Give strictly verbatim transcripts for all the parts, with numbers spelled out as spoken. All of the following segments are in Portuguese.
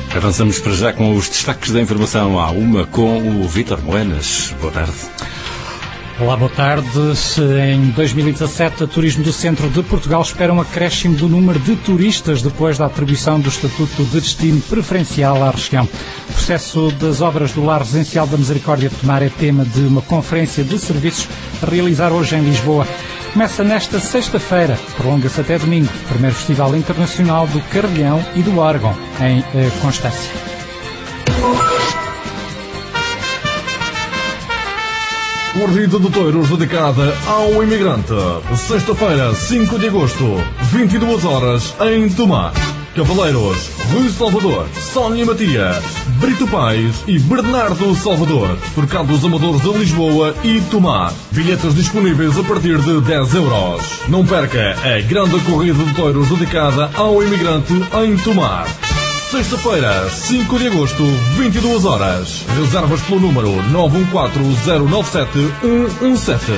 Avançamos para já com os destaques da informação à uma com o Vítor Moenas. Boa tarde. Olá, boa tarde. Em dois mil e dezassete, o Turismo do Centro de Portugal espera um acréscimo do número de turistas depois da atribuição do Estatuto de Destino Preferencial à região. O processo das obras do Lar Residencial da Misericórdia de Tomar é tema de uma conferência de serviços a realizar hoje em Lisboa. Começa nesta sexta-feira, prolonga-se até domingo, o primeiro Festival Internacional do Carrilhão e do Órgão, em Constância. Corrida de touros dedicada ao imigrante. Sexta-feira, cinco de agosto, vinte e duas horas, em Tomar. Cavaleiros, Rui Salvador, Sónia Matias, Brito Paes e Bernardo Salvador. Mercados Amadores de Lisboa e Tomar. Bilhetes disponíveis a partir de dez euros. Não perca a grande corrida de touros dedicada ao imigrante em Tomar. Sexta-feira, cinco de agosto, vinte e duas horas. Reservas pelo número nove um quatro zero nove sete um um sete.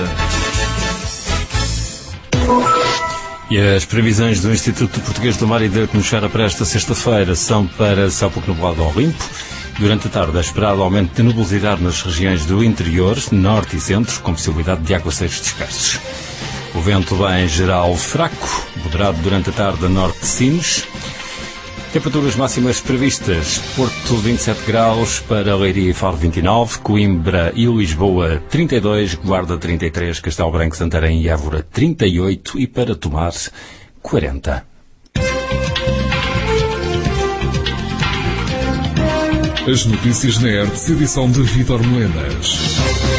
E as previsões do Instituto Português do Mar e da Atmosfera para esta sexta-feira são para céu pouco nublado ao limpo. Durante a tarde é esperado aumento de nubosidade nas regiões do interior, norte e centro, com possibilidade de aguaceiros dispersos. O vento vai em geral fraco, moderado durante a tarde a norte de Sines. Temperaturas máximas previstas: Porto vinte e sete graus, para Leiria e Faro vinte e nove, Coimbra e Lisboa trinta e dois, Guarda trinta e três, Castelo Branco, Santarém e Évora trinta e oito e para Tomar quarenta. As notícias na E R T, edição de Vítor Moenas.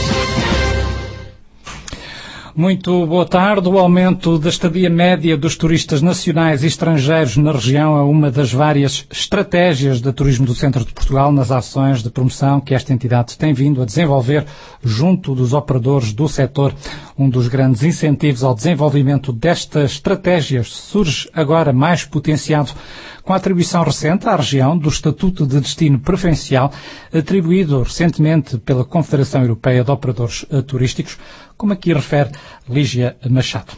Muito boa tarde. O aumento da estadia média dos turistas nacionais e estrangeiros na região é uma das várias estratégias de Turismo do Centro de Portugal nas ações de promoção que esta entidade tem vindo a desenvolver junto dos operadores do setor. Um dos grandes incentivos ao desenvolvimento desta estratégia surge agora mais potenciado com a atribuição recente à região do Estatuto de Destino Preferencial, atribuído recentemente pela Confederação Europeia de Operadores Turísticos, como aqui refere Lígia Machado.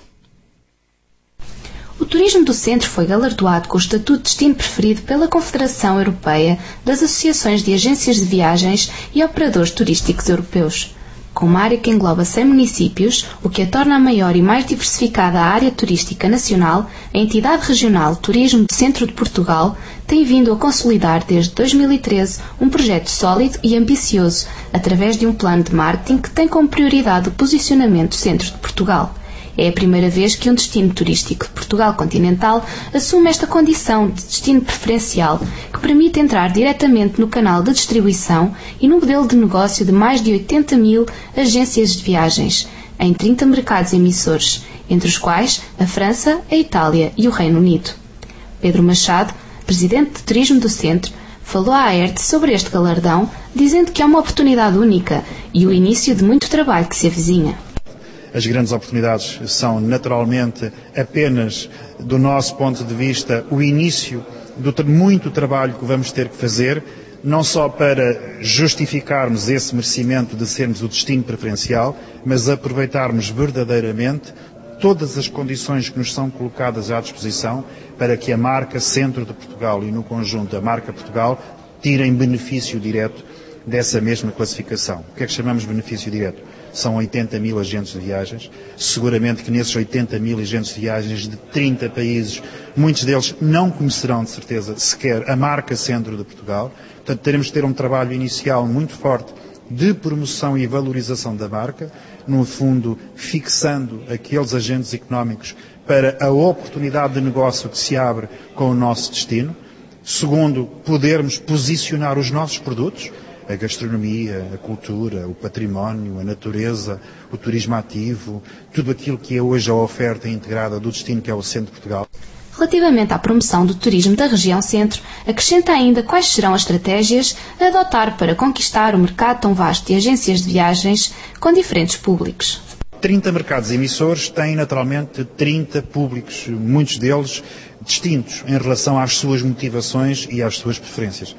O turismo do centro foi galardoado com o Estatuto de Destino Preferido pela Confederação Europeia das Associações de Agências de Viagens e Operadores Turísticos Europeus. Com uma área que engloba cem municípios, o que a torna a maior e mais diversificada área turística nacional, a entidade regional Turismo do Centro de Portugal tem vindo a consolidar desde dois mil e treze um projeto sólido e ambicioso, através de um plano de marketing que tem como prioridade o posicionamento do Centro de Portugal. É a primeira vez que um destino turístico de Portugal continental assume esta condição de destino preferencial, que permite entrar diretamente no canal de distribuição e no modelo de negócio de mais de oitenta mil agências de viagens, em trinta mercados emissores, entre os quais a França, a Itália e o Reino Unido. Pedro Machado, presidente de Turismo do Centro, falou à A E R T sobre este galardão, dizendo que é uma oportunidade única e o início de muito trabalho que se avizinha. As grandes oportunidades são, naturalmente, apenas, do nosso ponto de vista, o início de muito trabalho que vamos ter que fazer, não só para justificarmos esse merecimento de sermos o destino preferencial, mas aproveitarmos verdadeiramente todas as condições que nos são colocadas à disposição para que a marca Centro de Portugal e, no conjunto, a marca Portugal, tirem benefício direto dessa mesma classificação. O que é que chamamos de benefício direto? São oitenta mil agentes de viagens, seguramente que nesses oitenta mil agentes de viagens de trinta países, muitos deles não conhecerão de certeza sequer a marca Centro de Portugal. Portanto, teremos que ter um trabalho inicial muito forte de promoção e valorização da marca, no fundo fixando aqueles agentes económicos para a oportunidade de negócio que se abre com o nosso destino. Segundo, podermos posicionar os nossos produtos, a gastronomia, a cultura, o património, a natureza, o turismo ativo, tudo aquilo que é hoje a oferta integrada do destino que é o Centro de Portugal. Relativamente à promoção do turismo da região centro, acrescenta ainda quais serão as estratégias a adotar para conquistar o mercado tão vasto de agências de viagens com diferentes públicos. trinta mercados emissores têm naturalmente trinta públicos, muitos deles distintos em relação às suas motivações e às suas preferências.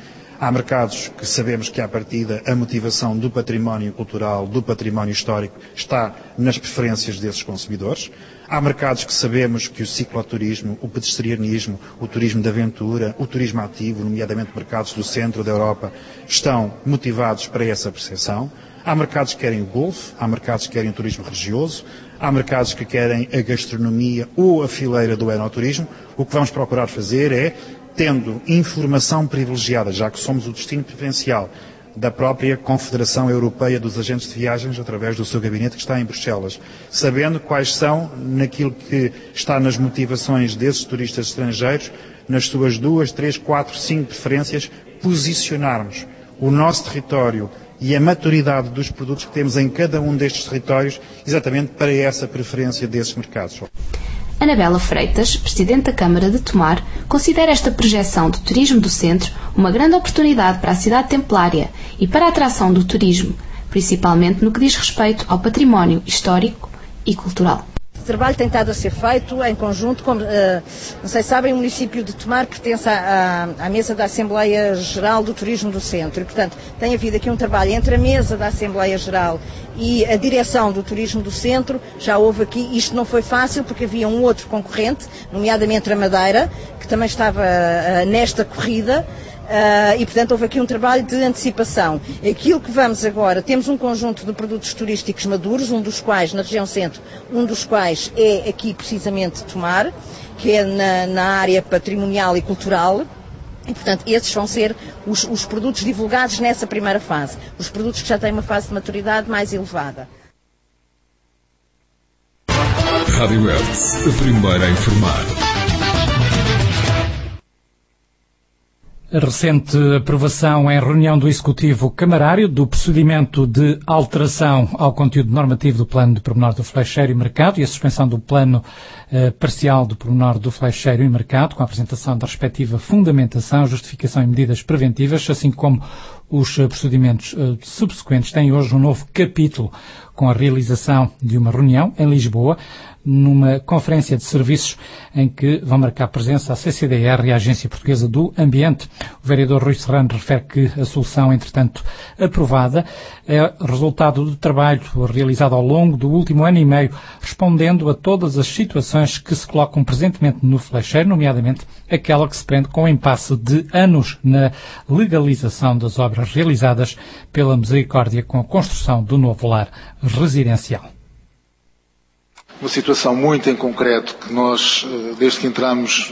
Há mercados que sabemos que, à partida, a motivação do património cultural, do património histórico, está nas preferências desses consumidores. Há mercados que sabemos que o cicloturismo, o pedestrianismo, o turismo de aventura, o turismo ativo, nomeadamente mercados do centro da Europa, estão motivados para essa percepção. Há mercados que querem o golfe, há mercados que querem o turismo religioso, há mercados que querem a gastronomia ou a fileira do enoturismo. O que vamos procurar fazer é, tendo informação privilegiada, já que somos o destino preferencial da própria Confederação Europeia dos Agentes de Viagens, através do seu gabinete que está em Bruxelas, sabendo quais são, naquilo que está nas motivações desses turistas estrangeiros, nas suas duas, três, quatro, cinco preferências, posicionarmos o nosso território e a maturidade dos produtos que temos em cada um destes territórios, exatamente para essa preferência desses mercados. Anabela Freitas, Presidente da Câmara de Tomar, considera esta projeção do turismo do centro uma grande oportunidade para a cidade templária e para a atração do turismo, principalmente no que diz respeito ao património histórico e cultural. O trabalho tem estado a ser feito em conjunto, como, uh, não sei se sabem, o município de Tomar pertence à, à, à mesa da Assembleia Geral do Turismo do Centro e, portanto, tem havido aqui um trabalho entre a mesa da Assembleia Geral e a direção do Turismo do Centro. Já houve aqui, isto não foi fácil porque havia um outro concorrente, nomeadamente a Madeira, que também estava uh, nesta corrida. Uh, e, portanto, houve aqui um trabalho de antecipação. Aquilo que vamos agora, temos um conjunto de produtos turísticos maduros, um dos quais, na região centro, um dos quais é aqui precisamente Tomar, que é na, na área patrimonial e cultural. E, portanto, esses vão ser os, os produtos divulgados nessa primeira fase. Os produtos que já têm uma fase de maturidade mais elevada. Rádio Hertz, a primeira a informar. A recente aprovação em reunião do Executivo Camarário do procedimento de alteração ao conteúdo normativo do Plano de Pormenor do Flecheiro e Mercado e a suspensão do Plano eh, Parcial do Pormenor do Flecheiro e Mercado, com a apresentação da respectiva fundamentação, justificação e medidas preventivas, assim como os procedimentos eh, subsequentes, têm hoje um novo capítulo com a realização de uma reunião em Lisboa, numa conferência de serviços em que vão marcar presença a C C D R e a Agência Portuguesa do Ambiente. O vereador Rui Serrano refere que a solução, entretanto aprovada, é resultado do trabalho realizado ao longo do último ano e meio, respondendo a todas as situações que se colocam presentemente no Flecheiro, nomeadamente aquela que se prende com o impasse de anos na legalização das obras realizadas pela Misericórdia com a construção do novo lar residencial. Uma situação muito em concreto que nós, desde que entramos,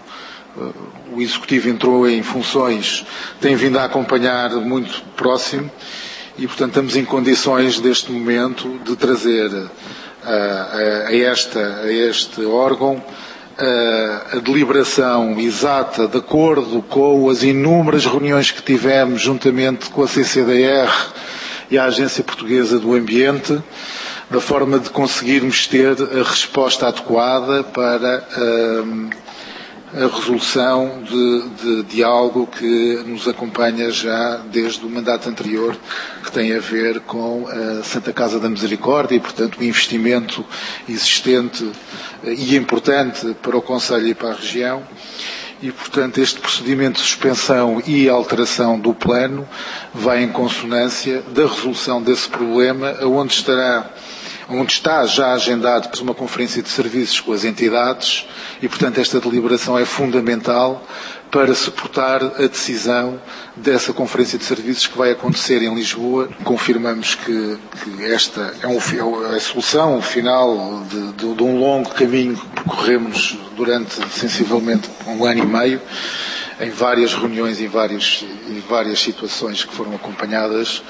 o Executivo entrou em funções, tem vindo a acompanhar muito próximo e, portanto, estamos em condições, deste momento, de trazer a, a, a, esta, a este órgão a, a deliberação exata, de acordo com as inúmeras reuniões que tivemos juntamente com a C C D R e a Agência Portuguesa do Ambiente, da forma de conseguirmos ter a resposta adequada para um, a resolução de, de, de algo que nos acompanha já desde o mandato anterior, que tem a ver com a Santa Casa da Misericórdia e, portanto, o investimento existente e importante para o Concelho e para a região. E, portanto, este procedimento de suspensão e alteração do plano vai em consonância da resolução desse problema, onde estará onde está já agendado uma conferência de serviços com as entidades e, portanto, esta deliberação é fundamental para suportar a decisão dessa conferência de serviços que vai acontecer em Lisboa. Confirmamos que, que esta é, um, é a solução final de, de, de um longo caminho que percorremos durante sensivelmente um ano e meio, em várias reuniões e várias, em várias situações que foram acompanhadas,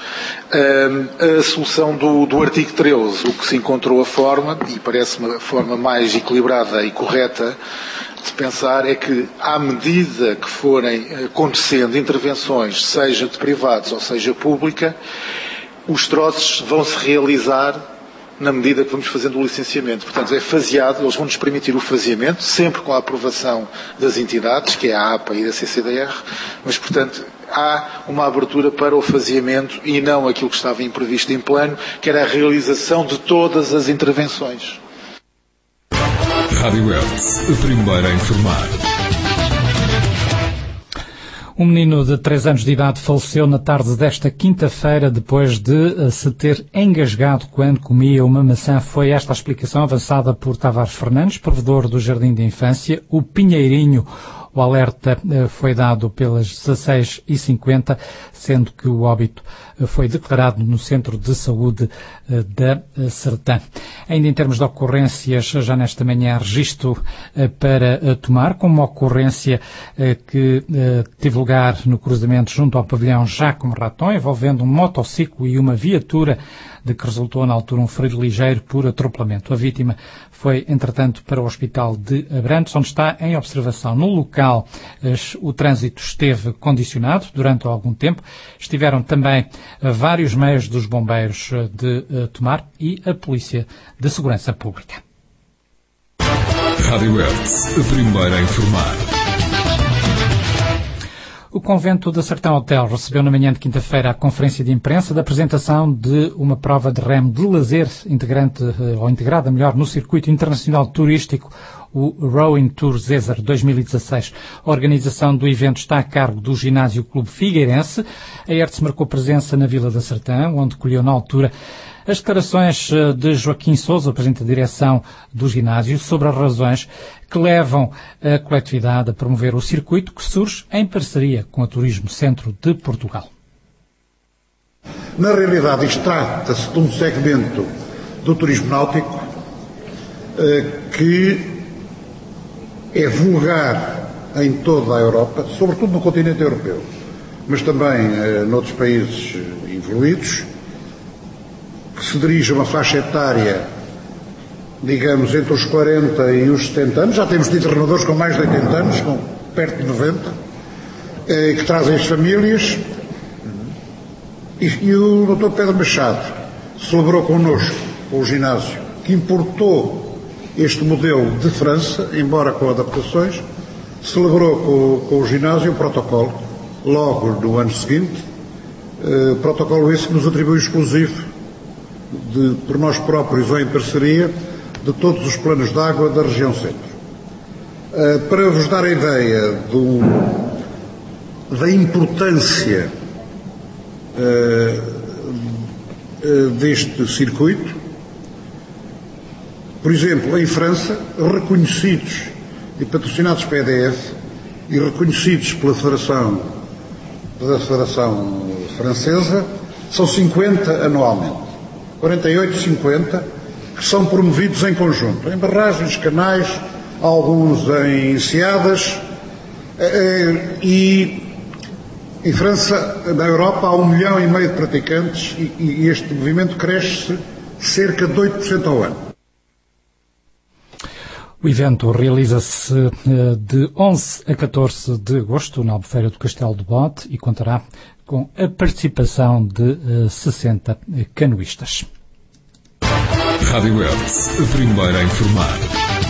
a solução do, do artigo treze, o que se encontrou a forma, e parece-me a forma mais equilibrada e correta de pensar, é que, à medida que forem acontecendo intervenções, seja de privados ou seja pública, os troços vão se realizar na medida que vamos fazendo o licenciamento. Portanto, é faseado, eles vão-nos permitir o faseamento, sempre com a aprovação das entidades, que é a A P A e da C C D R, mas, portanto, há uma abertura para o faseamento e não aquilo que estava imprevisto em plano, que era a realização de todas as intervenções. Rádio Hertz, a primeira a informar. Um menino de três anos de idade faleceu na tarde desta quinta-feira depois de se ter engasgado quando comia uma maçã. Foi esta a explicação avançada por Tavares Fernandes, provedor do Jardim de Infância, o Pinheirinho. O alerta foi dado pelas dezasseis e cinquenta, sendo que o óbito foi declarado no Centro de Saúde da Sertã. Ainda em termos de ocorrências, já nesta manhã registro para tomar, como uma ocorrência que teve lugar no cruzamento junto ao pavilhão Jacome Raton, envolvendo um motociclo e uma viatura, de que resultou na altura um ferido ligeiro por atropelamento. A vítima foi, entretanto, para o Hospital de Abrantes, onde está em observação. No local, o trânsito esteve condicionado durante algum tempo. Estiveram também vários meios dos bombeiros de Tomar e a Polícia de Segurança Pública. Rádio Hertz, a primeira a informar. O Convento da Sertão Hotel recebeu na manhã de quinta-feira a conferência de imprensa da apresentação de uma prova de remo de lazer integrante, ou integrada melhor, no Circuito Internacional Turístico, o Rowing Tour Zezer dois mil e dezasseis. A organização do evento está a cargo do Ginásio Clube Figueirense. A Hertz marcou presença na Vila da Sertã, onde colheu na altura as declarações de Joaquim Sousa, presidente da direção do ginásio, sobre as razões que levam a coletividade a promover o circuito, que surge em parceria com a Turismo Centro de Portugal. Na realidade, isto trata-se de um segmento do turismo náutico que é vulgar em toda a Europa, sobretudo no continente europeu, mas também noutros países evoluídos, que se dirige a uma faixa etária, digamos, entre os quarenta e os setenta anos. Já temos tido treinadores com mais de oitenta anos, com perto de noventa, eh, que trazem as famílias. E, e o doutor Pedro Machado celebrou connosco, com o ginásio, que importou este modelo de França, embora com adaptações, celebrou com, com o ginásio o protocolo, logo no ano seguinte, eh, protocolo esse que nos atribui exclusivo, De, por nós próprios ou em parceria, de todos os planos de água da região centro. Uh, para vos dar a ideia do, da importância uh, uh, deste circuito, por exemplo, em França, reconhecidos e patrocinados pela E D F e reconhecidos pela Federação, pela Federação Francesa, são cinquenta anualmente. quarenta e oito, cinquenta, que são promovidos em conjunto, em barragens, canais, alguns em enseadas, e em França, na Europa, há um milhão e meio de praticantes e, e este movimento cresce cerca de oito por cento ao ano. O evento realiza-se de onze a catorze de agosto na Albufeira do Castelo de Bode e contará com a participação de uh, sessenta canoístas. Rádio Hertz, a primeira a informar.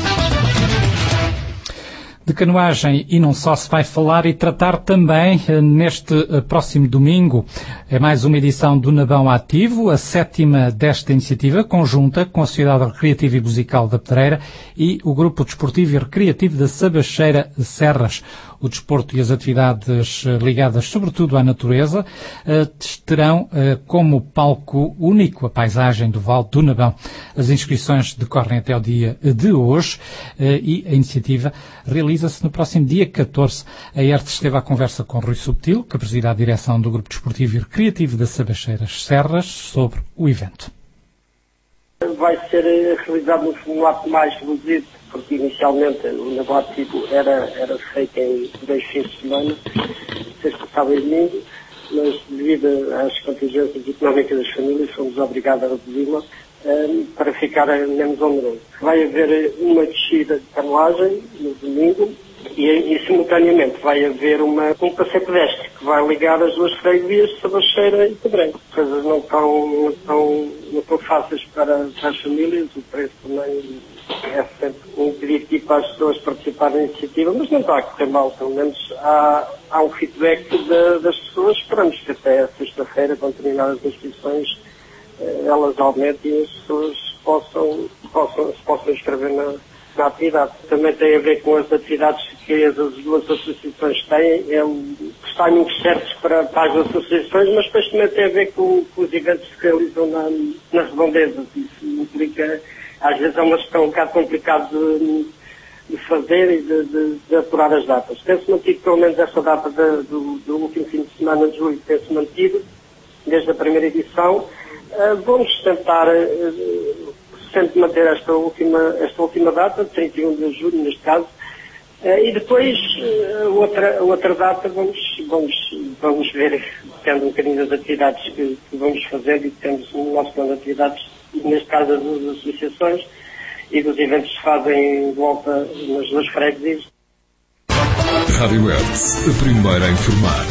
De canoagem e não só se vai falar e tratar também neste próximo domingo. É mais uma edição do Nabão Ativo, a sétima desta iniciativa, conjunta com a Sociedade Recreativa e Musical da Pedreira e o Grupo Desportivo e Recreativo da Sabacheira Serras. O desporto e as atividades ligadas sobretudo à natureza terão como palco único a paisagem do Vale do Nabão. As inscrições decorrem até o dia de hoje e a iniciativa realiza-se no próximo dia catorze. A Hertz esteve à conversa com Rui Subtil, que preside a direção do Grupo Desportivo e Recreativo das Sabacheiras Serras, sobre o evento. Vai ser realizado no formato mais reduzido, porque inicialmente o Nabão Ativo era, era feito em dois fins de semana, sexta, sábado e domingo, mas devido às contingências económicas das famílias fomos obrigados a reduzi-la um, para ficar menos oneroso. Vai haver uma descida de canoagem no domingo e, e simultaneamente vai haver uma, um passeio pedestre que vai ligar as duas freguesias, Sabacheira e Pedreira. As coisas não estão, não estão, não estão fáceis para, para as famílias, o preço também é sempre um impeditivo para as pessoas participarem da iniciativa, mas não está a correr mal, pelo menos há, há um feedback de, das pessoas. Esperamos que até sexta-feira, quando terminar as inscrições, elas aumentem e as pessoas possam, possam, se possam inscrever na, na atividade. Também tem a ver com as atividades que as duas associações têm, é o timings certos para, para as associações, mas depois também tem a ver com, com os eventos que se realizam na, nas redondezas. Isso implica, às vezes é uma questão um bocado complicada de, de fazer e de, de, de apurar as datas. Tem-se mantido pelo menos essa data de, do, do último fim de semana de julho, tem-se mantido desde a primeira edição. Uh, vamos tentar uh, sempre manter esta última, esta última data, trinta e um de julho neste caso. Uh, e depois, uh, outra, outra data, vamos, vamos, vamos ver, depende um bocadinho das atividades que, que vamos fazer e temos o nosso plano de atividades, neste caso das associações e dos eventos que se fazem de volta nas duas freguesias. Rádio Hertz, a primeira a informar.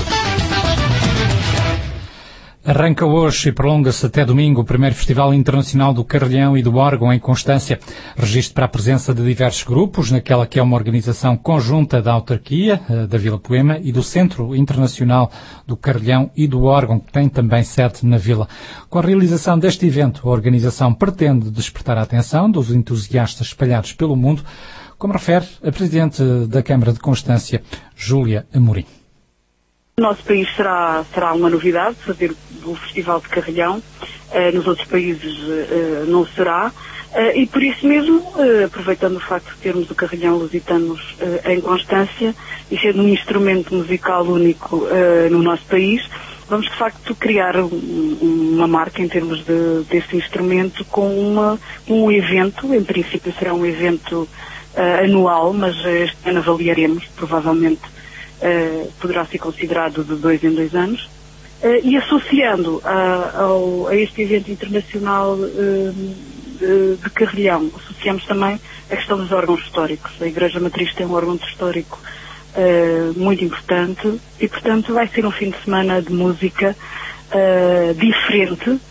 Arranca hoje e prolonga-se até domingo o primeiro Festival Internacional do Carrilhão e do Órgão em Constância. Registro para a presença de diversos grupos, naquela que é uma organização conjunta da autarquia, da Vila Poema, e do Centro Internacional do Carrilhão e do Órgão, que tem também sede na Vila. Com a realização deste evento, a organização pretende despertar a atenção dos entusiastas espalhados pelo mundo, como refere a Presidente da Câmara de Constância, Júlia Amorim. No nosso país será, será uma novidade fazer o Festival de Carrilhão, uh, nos outros países uh, não será, uh, e por isso mesmo, uh, aproveitando o facto de termos o Carrilhão Lusitanos uh, em Constância e sendo um instrumento musical único uh, no nosso país, vamos de facto criar um, uma marca em termos de, desse instrumento com uma, um evento, em princípio será um evento uh, anual, mas este ano avaliaremos, provavelmente Uh, poderá ser considerado de dois em dois anos, uh, e associando a, ao, a este evento internacional uh, de, de Carrilhão, associamos também a questão dos órgãos históricos. A Igreja Matriz tem um órgão histórico uh, muito importante e, portanto, vai ser um fim de semana de música uh, diferente uh,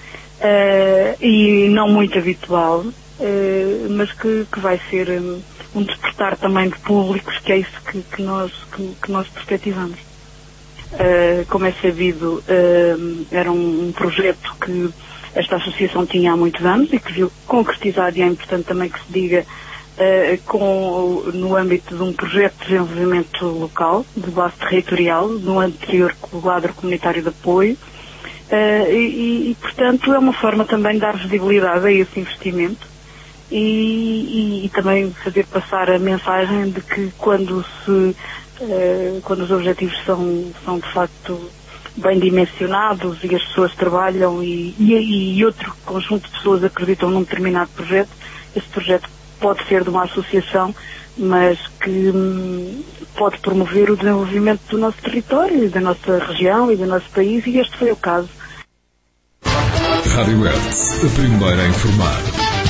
e não muito habitual, uh, mas que, que vai ser um, um despertar também de públicos, que é isso que, que nós, que, que nós perspectivamos. Uh, como é sabido, uh, era um, um projeto que esta associação tinha há muitos anos e que viu concretizado, e é importante também que se diga, uh, com, no âmbito de um projeto de desenvolvimento local, de base territorial, no anterior quadro comunitário de apoio, uh, e, e, portanto, é uma forma também de dar visibilidade a esse investimento. E, e, e também fazer passar a mensagem de que quando se uh, quando os objetivos são, são de facto bem dimensionados e as pessoas trabalham e, e, e outro conjunto de pessoas acreditam num determinado projeto, esse projeto pode ser de uma associação, mas que hum, pode promover o desenvolvimento do nosso território, da nossa região e do nosso país, e este foi o caso. Rádio Hertz, a primeira a informar.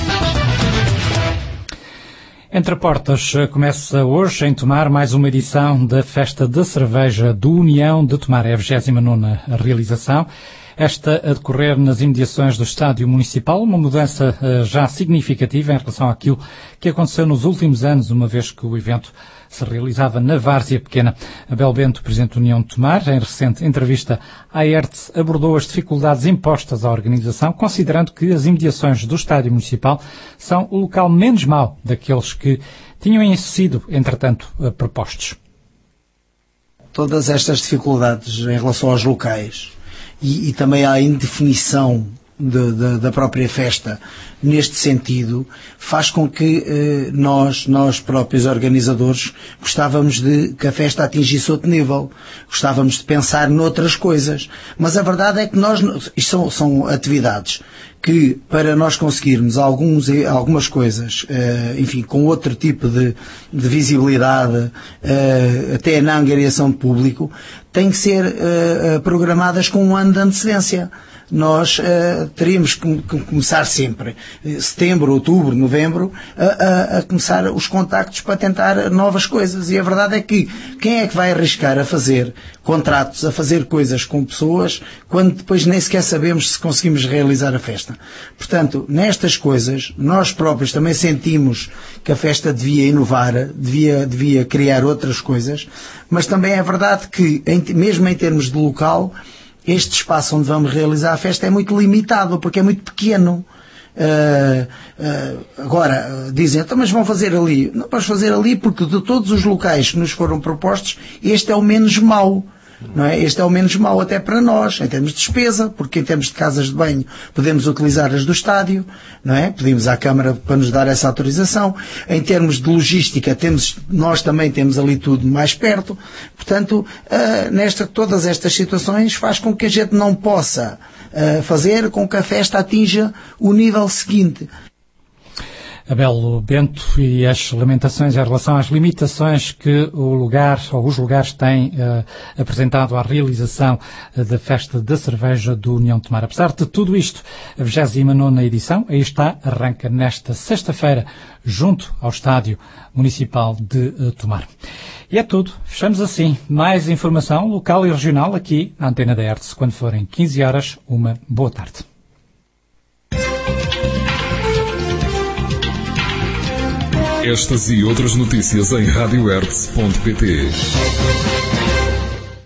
Entre Portas começa hoje em Tomar mais uma edição da Festa da Cerveja do União de Tomar. É a vigésima nona realização. Esta a decorrer nas imediações do Estádio Municipal, uma mudança uh, já significativa em relação àquilo que aconteceu nos últimos anos, uma vez que o evento se realizava na Várzea Pequena. Abel Bento, Presidente da União de Tomar, em recente entrevista à Hertz, abordou as dificuldades impostas à organização, considerando que as imediações do Estádio Municipal são o local menos mau daqueles que tinham sido, entretanto, propostos. Todas estas dificuldades em relação aos locais e, e também à indefinição de, de, da própria festa, neste sentido, faz com que eh, nós, nós próprios organizadores, gostávamos de que a festa atingisse outro nível, gostávamos de pensar noutras coisas, mas a verdade é que nós, isto são, são atividades que, para nós conseguirmos alguns, algumas coisas, eh, enfim, com outro tipo de, de visibilidade, eh, até na angariação de público, têm que ser eh, programadas com um ano de antecedência. Nós uh, teríamos que, que começar sempre, setembro, outubro, novembro, a, a, a começar os contactos para tentar novas coisas. E a verdade é que quem é que vai arriscar a fazer contratos, a fazer coisas com pessoas, quando depois nem sequer sabemos se conseguimos realizar a festa? Portanto, nestas coisas, nós próprios também sentimos que a festa devia inovar, devia, devia criar outras coisas, mas também é verdade que, em, mesmo em termos de local, este espaço onde vamos realizar a festa é muito limitado, porque é muito pequeno. Uh, uh, agora, uh, dizem, então, mas vão fazer ali. Não vamos fazer ali porque de todos os locais que nos foram propostos, este é o menos mau. não é? Este é o menos mau até para nós, em termos de despesa, porque em termos de casas de banho podemos utilizar as do estádio, não é? Pedimos à Câmara para nos dar essa autorização. Em termos de logística, temos, nós também temos ali tudo mais perto. Portanto, uh, nesta, todas estas situações faz com que a gente não possa uh, fazer com que a festa atinja o nível seguinte. Abel Bento, e as lamentações em relação às limitações que o lugar ou os lugares têm uh, apresentado à realização uh, da Festa da Cerveja do União de Tomar. Apesar de tudo isto, a vigésima nona edição, aí está, arranca nesta sexta-feira, junto ao Estádio Municipal de uh, Tomar. E é tudo. Fechamos assim. Mais informação local e regional aqui na Antena da Hertz, quando forem quinze horas. Uma boa tarde. Estas e outras notícias em rádio hertz ponto pt.